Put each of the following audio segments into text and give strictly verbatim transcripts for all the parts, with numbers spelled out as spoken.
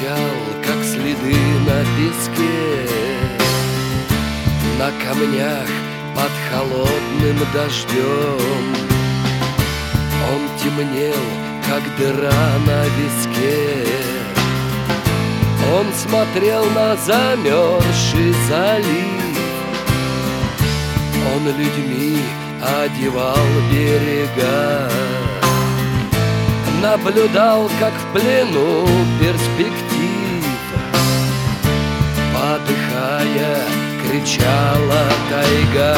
молчал, как следы на песке, на камнях под холодным дождем. Он темнел, как дыра на виске. Он смотрел на замерзший залив. Он людьми одевал берега, наблюдал, как в плену перспектив, подыхая, кричала тайга.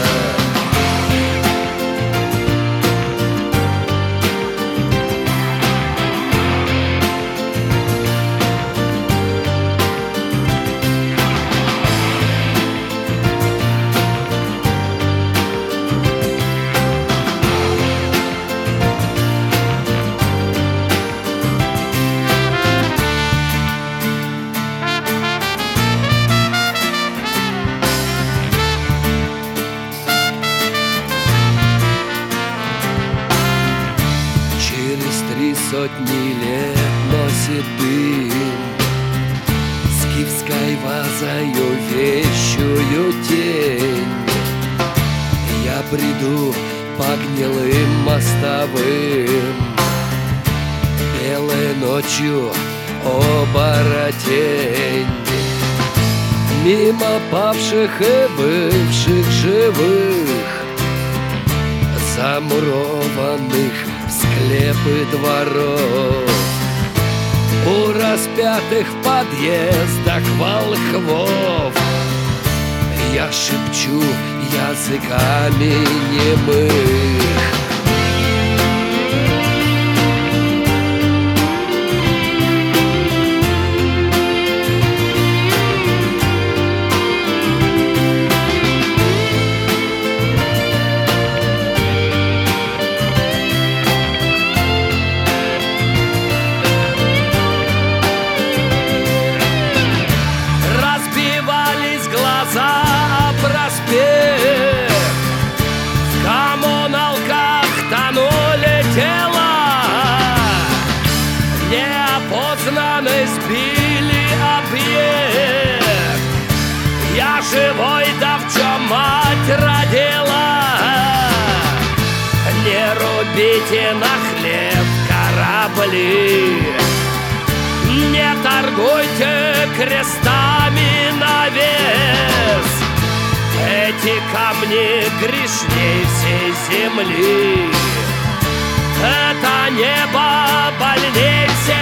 Три сотни лет носит дым скифской вазою вещую тень. Я бреду по гнилым мостовым, белой ночью оборотень. Мимо павших и бывших живых, замурованных в склепы дворов, у распятых в подъездах волхвов. Я шепчу языками немых. В коммуналках тонули тела, неопознанный сбили объект. Я живой, да в чем мать родила. Не рубите на хлеб корабли, не торгуйте крестами на вес. Эти камни грешней всей земли, это небо больней всех